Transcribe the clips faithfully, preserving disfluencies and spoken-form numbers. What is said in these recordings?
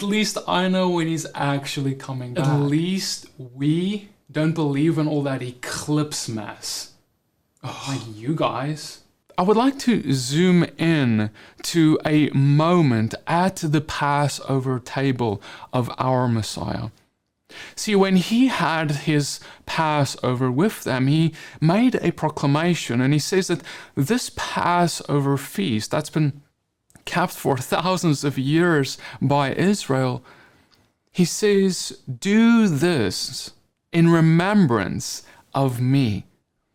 least I know when he's actually coming back. At least we don't believe in all that eclipse mess. Oh, like you guys. I would like to zoom in to a moment at the Passover table of our Messiah. See, when he had his Passover with them, he made a proclamation, and he says that this Passover feast that's been kept for thousands of years by Israel, he says, do this in remembrance of me.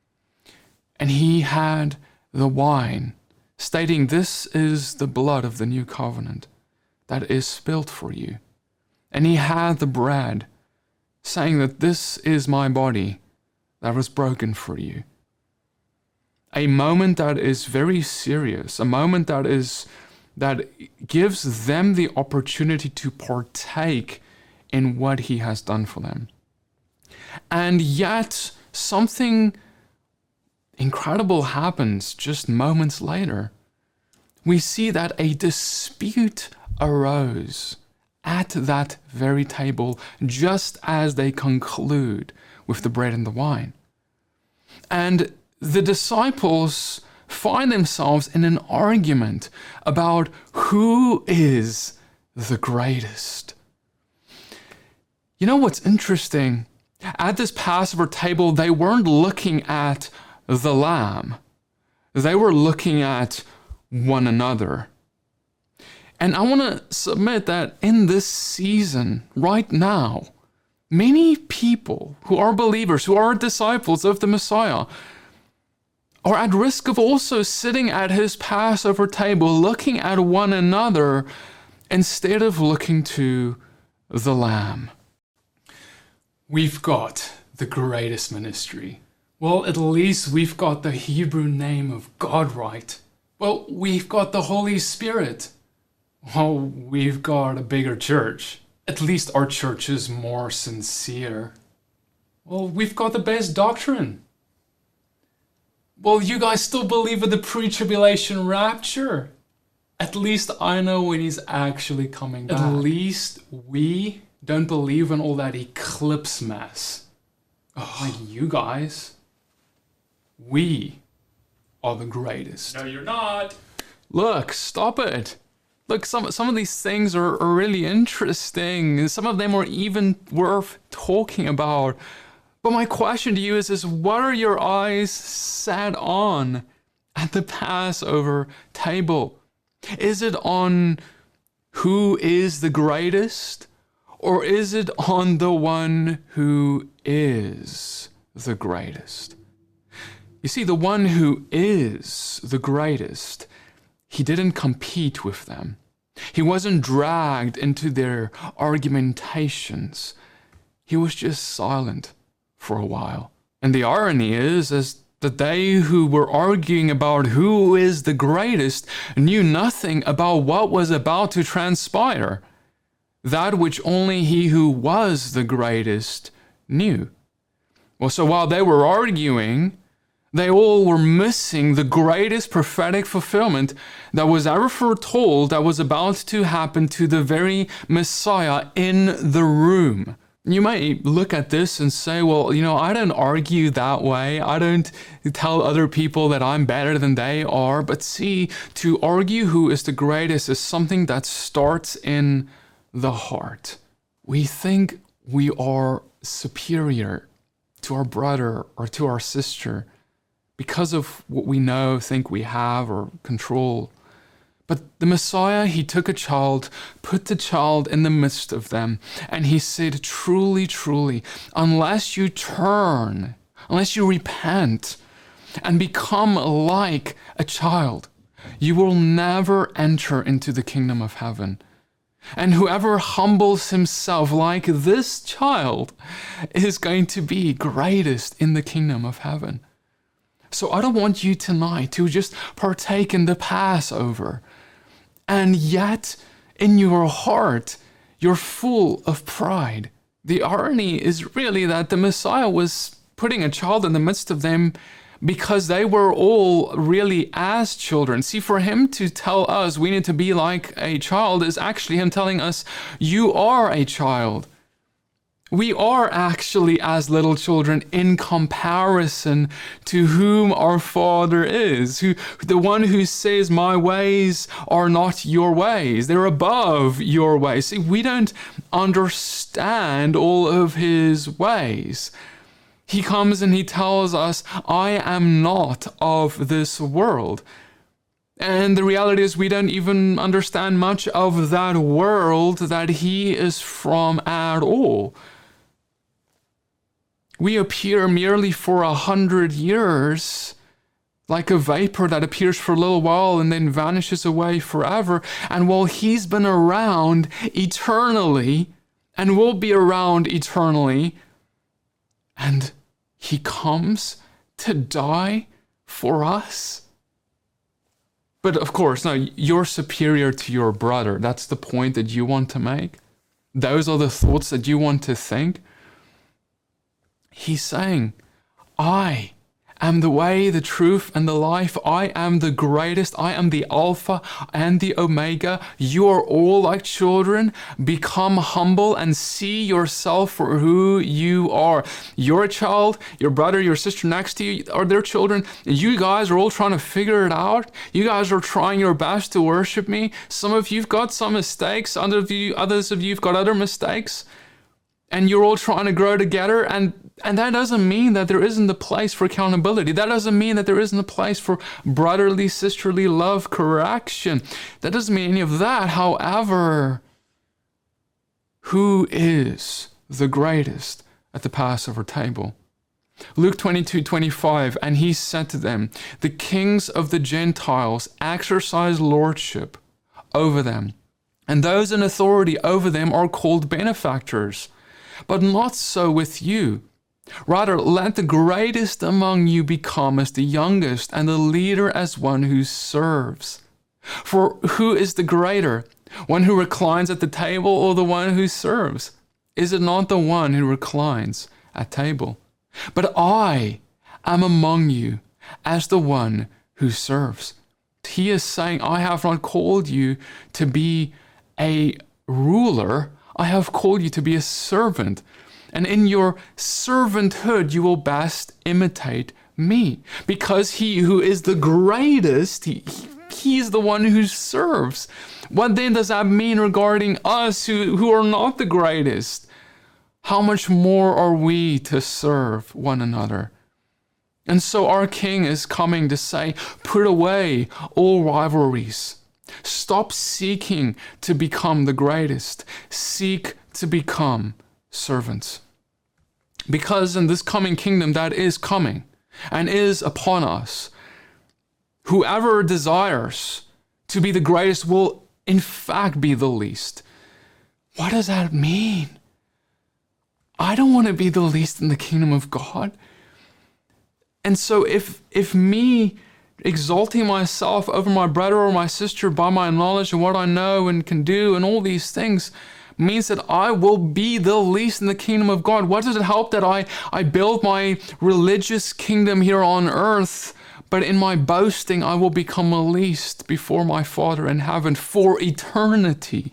And he had the wine, stating, this is the blood of the new covenant that is spilled for you. And he had the bread, saying that this is my body that was broken for you. A moment that is very serious, a moment that is that gives them the opportunity to partake in what he has done for them. And yet something incredible happens just moments later. We see that a dispute arose at that very table just as they conclude with the bread and the wine. And the disciples find themselves in an argument about who is the greatest. You know what's interesting? At this Passover table, they weren't looking at the lamb. They were looking at one another. And I want to submit that in this season, right now, many people who are believers, who are disciples of the Messiah, are at risk of also sitting at his Passover table, looking at one another instead of looking to the Lamb. We've got the greatest ministry. Well, at least we've got the Hebrew name of God right. Well, we've got the Holy Spirit. Well, we've got a bigger church. At least our church is more sincere. Well, we've got the best doctrine. Well, you guys still believe in the pre-tribulation rapture. At least I know when he's actually coming back. At least we don't believe in all that eclipse mess. Oh, like you guys. We are the greatest. No, you're not. Look, stop it. Look, some some of these things are, are really interesting. Some of them are even worth talking about. But my question to you is, is what are your eyes set on at the Passover table? Is it on who is the greatest? Or is it on the one who is the greatest? You see, the one who is the greatest, he didn't compete with them. He wasn't dragged into their argumentations. He was just silent for a while. And the irony is, is that they who were arguing about who is the greatest knew nothing about what was about to transpire, that which only he who was the greatest knew. Well, so while they were arguing, they all were missing the greatest prophetic fulfillment that was ever foretold that was about to happen to the very Messiah in the room. You might look at this and say, well, you know, I don't argue that way. I don't tell other people that I'm better than they are. But see, to argue who is the greatest is something that starts in the heart. We think we are superior to our brother or to our sister because of what we know, think we have, or control. But the Messiah, he took a child, put the child in the midst of them, and he said, truly, truly, unless you turn, unless you repent and become like a child, you will never enter into the kingdom of heaven. And whoever humbles himself like this child is going to be greatest in the kingdom of heaven. So I don't want you tonight to just partake in the Passover, and yet in your heart, you're full of pride. The irony is really that the Messiah was putting a child in the midst of them, because they were all really as children. See, for him to tell us we need to be like a child is actually him telling us, you are a child. We are actually as little children in comparison to whom our Father is, who the one who says, my ways are not your ways. They're above your ways. See, we don't understand all of his ways. He comes and he tells us, I am not of this world. And the reality is we don't even understand much of that world that he is from at all. We appear merely for a hundred years, like a vapor that appears for a little while and then vanishes away forever. And while he's been around eternally and will be around eternally, and he comes to die for us. But of course, no, you're superior to your brother. That's the point that you want to make. Those are the thoughts that you want to think. He's saying, I am the way, the truth, and the life. I am the greatest. I am the Alpha and the Omega. You are all like children. Become humble and see yourself for who you are. You're a child. Your brother, your sister next to you are their children. And you guys are all trying to figure it out. You guys are trying your best to worship me. Some of you've got some mistakes. Others of you, others of you've got other mistakes. And you're all trying to grow together. And And that doesn't mean that there isn't a place for accountability. That doesn't mean that there isn't a place for brotherly, sisterly love, correction. That doesn't mean any of that. However, who is the greatest at the Passover table? Luke twenty-two twenty-five, and he said to them, the kings of the Gentiles exercise lordship over them, and those in authority over them are called benefactors. But not so with you. Rather, let the greatest among you become as the youngest, and the leader as one who serves. For who is the greater, one who reclines at the table or the one who serves? Is it not the one who reclines at table? But I am among you as the one who serves. He is saying, I have not called you to be a ruler. I have called you to be a servant. And in your servanthood, you will best imitate me. Because he who is the greatest, he, he is the one who serves. What then does that mean regarding us who, who are not the greatest? How much more are we to serve one another? And so our King is coming to say, put away all rivalries. Stop seeking to become the greatest. Seek to become servants. Because in this coming kingdom that is coming and is upon us, whoever desires to be the greatest will in fact be the least. What does that mean? I don't want to be the least in the kingdom of God. And so if if me exalting myself over my brother or my sister by my knowledge and what I know and can do and all these things means that I will be the least in the kingdom of God. What does it help that I, I build my religious kingdom here on earth, but in my boasting I will become the least before my Father in heaven for eternity?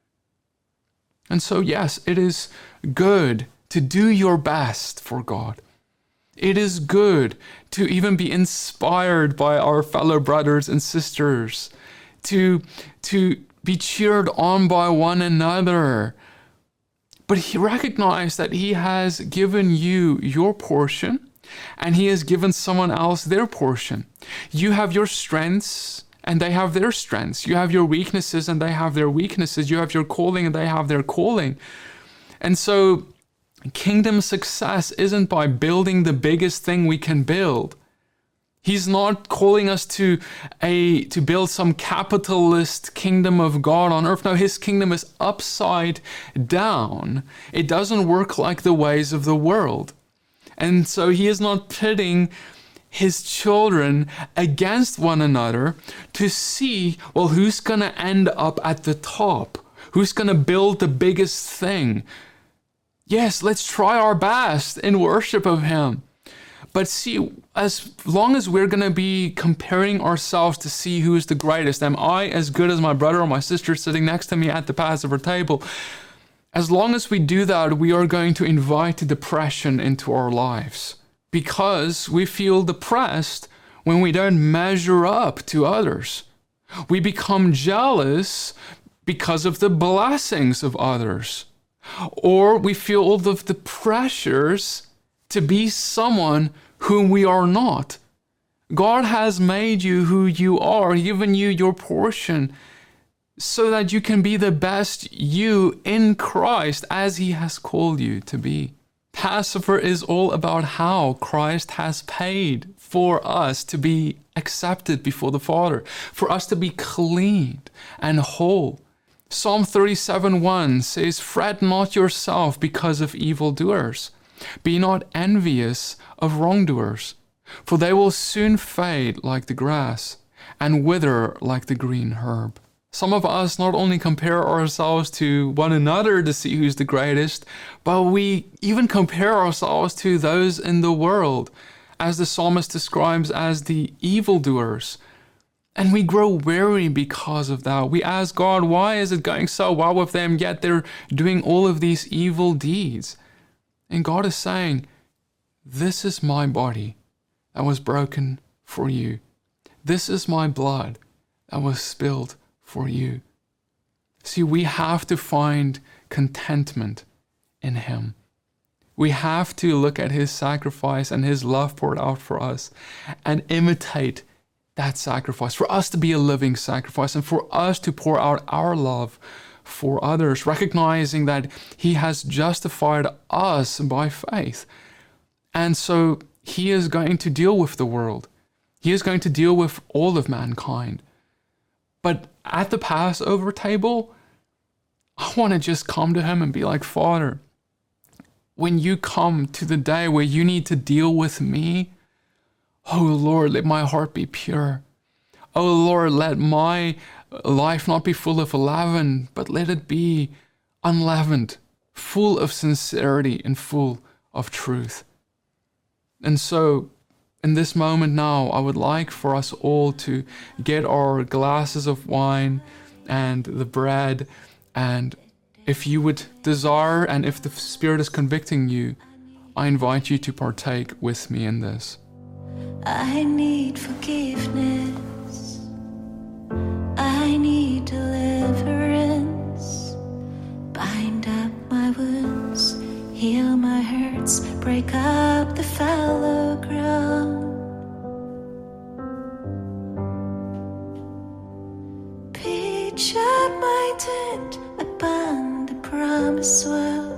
And so yes, it is good to do your best for God. It is good to even be inspired by our fellow brothers and sisters, to, to be cheered on by one another. But he recognized that he has given you your portion and he has given someone else their portion. You have your strengths and they have their strengths. You have your weaknesses and they have their weaknesses. You have your calling and they have their calling. And so kingdom success isn't by building the biggest thing we can build. He's not calling us to a to build some capitalist kingdom of God on earth. No, his kingdom is upside down. It doesn't work like the ways of the world. And so he is not pitting his children against one another to see, well, who's going to end up at the top? Who's going to build the biggest thing? Yes, let's try our best in worship of him. But see, as long as we're going to be comparing ourselves to see who is the greatest, am I as good as my brother or my sister sitting next to me at the Passover table? As long as we do that, we are going to invite depression into our lives because we feel depressed when we don't measure up to others. We become jealous because of the blessings of others. Or we feel all of the pressures to be someone whom we are not. God has made you who you are, given you your portion, so that you can be the best you in Christ as He has called you to be. Passover is all about how Christ has paid for us to be accepted before the Father, for us to be cleaned and whole. Psalm thirty-seven one says, "Fret not yourself because of evildoers. Be not envious of wrongdoers, for they will soon fade like the grass and wither like the green herb." Some of us not only compare ourselves to one another to see who's the greatest, but we even compare ourselves to those in the world, as the psalmist describes as the evildoers. And we grow weary because of that. We ask God, why is it going so well with them, yet they're doing all of these evil deeds? And God is saying, this is my body that was broken for you. This is my blood that was spilled for you. See, we have to find contentment in Him. We have to look at His sacrifice and His love poured out for us and imitate that sacrifice, for us to be a living sacrifice and for us to pour out our love for others, recognizing that He has justified us by faith. And so He is going to deal with the world. He is going to deal with all of mankind. But at the Passover table, I want to just come to Him and be like, Father, when you come to the day where you need to deal with me, oh Lord, let my heart be pure. Oh Lord, let my life not be full of leaven, but let it be unleavened, full of sincerity and full of truth. And so, in this moment now, I would like for us all to get our glasses of wine and the bread, and if you would desire and if the Spirit is convicting you, I invite you to partake with me in this. I need forgiveness. I need deliverance. Bind up my wounds, heal my hurts, break up the fallow ground. Pitch up my tent upon the promised well.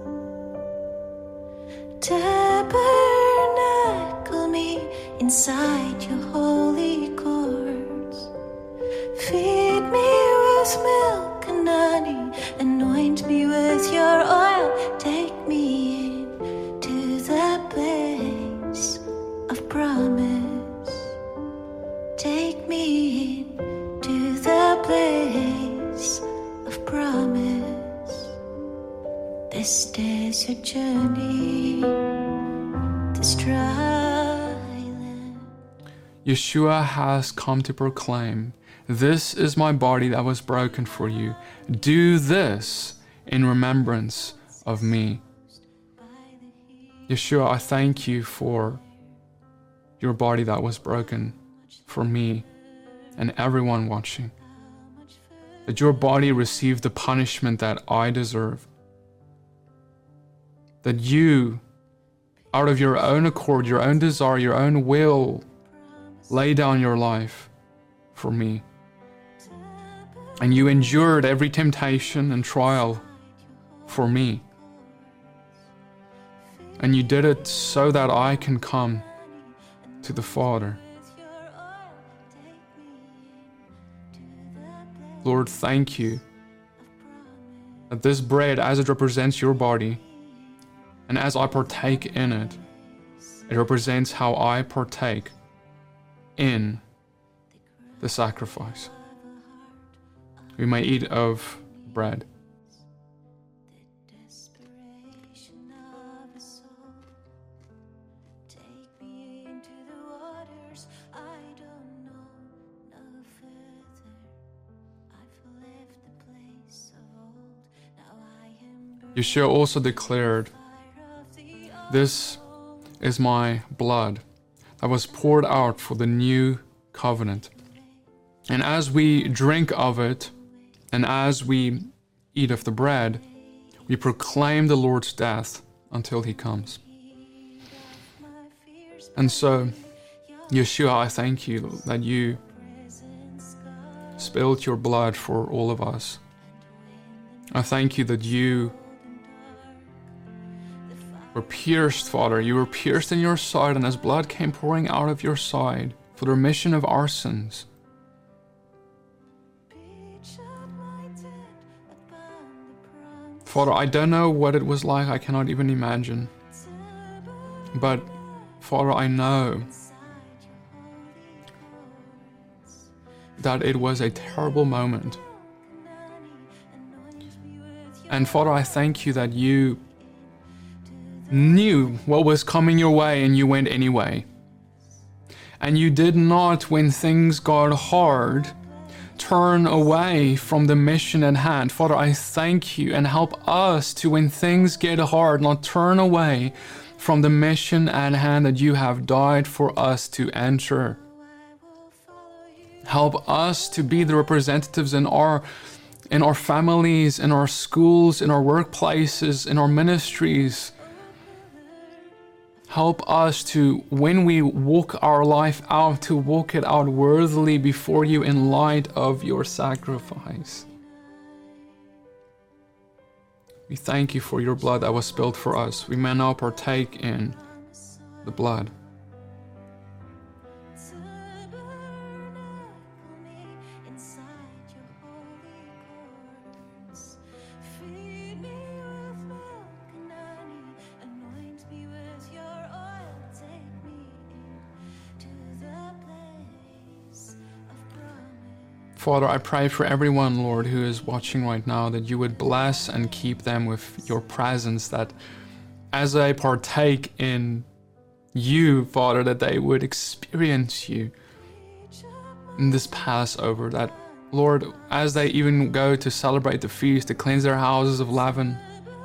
Tabernacle me inside your holy courts. Feed me with milk and honey, anoint me with your oil. Take me into the place of promise. Take me into the place of promise. This desert journey, this dry land. Yeshua has come to proclaim, this is my body that was broken for you. Do this in remembrance of me. Yeshua, I thank you for your body that was broken for me and everyone watching. That your body received the punishment that I deserve. That you, out of your own accord, your own desire, your own will, lay down your life for me. And you endured every temptation and trial for me. And you did it so that I can come to the Father. Lord, thank you that this bread, as it represents your body, and as I partake in it, it represents how I partake in the sacrifice. We may eat of bread. Yeshua also declared, "This is my blood that was poured out for the new covenant." And as we drink of it, and as we eat of the bread, we proclaim the Lord's death until he comes. And so, Yeshua, I thank you that you spilled your blood for all of us. I thank you that you were pierced, Father. You were pierced in your side, and as blood came pouring out of your side for the remission of our sins, Father, I don't know what it was like. I cannot even imagine. But, Father, I know that it was a terrible moment. And, Father, I thank you that you knew what was coming your way and you went anyway. And you did not, when things got hard, turn away from the mission at hand. Father, I thank you, and help us to, when things get hard, not turn away from the mission at hand that you have died for us to enter. Help us to be the representatives in our in our families, in our schools, in our workplaces, in our ministries. Help us to, when we walk our life out, to walk it out worthily before you in light of your sacrifice. We thank you for your blood that was spilled for us. We may now partake in the blood. Father, I pray for everyone, Lord, who is watching right now, that you would bless and keep them with your presence, that as they partake in you, Father, that they would experience you in this Passover, that, Lord, as they even go to celebrate the feast, to cleanse their houses of leaven,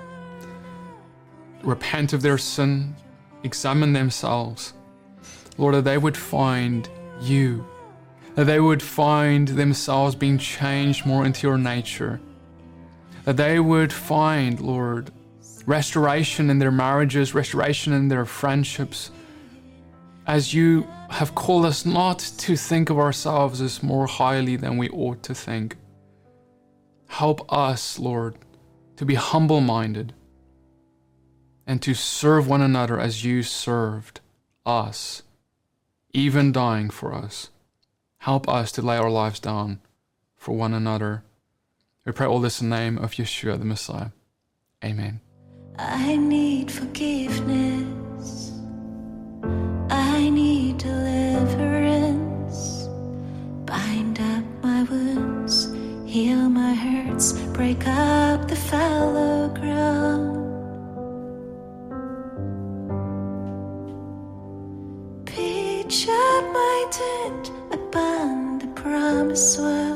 repent of their sin, examine themselves, Lord, that they would find you, that they would find themselves being changed more into your nature, that they would find, Lord, restoration in their marriages, restoration in their friendships, as you have called us not to think of ourselves as more highly than we ought to think. Help us, Lord, to be humble-minded and to serve one another as you served us, even dying for us. Help us to lay our lives down for one another. We pray all this in the name of Yeshua the Messiah. Amen. I need forgiveness. I need deliverance. Bind up my wounds, heal my hurts, break up the fallow ground. Pitch up my tent upon the promised world.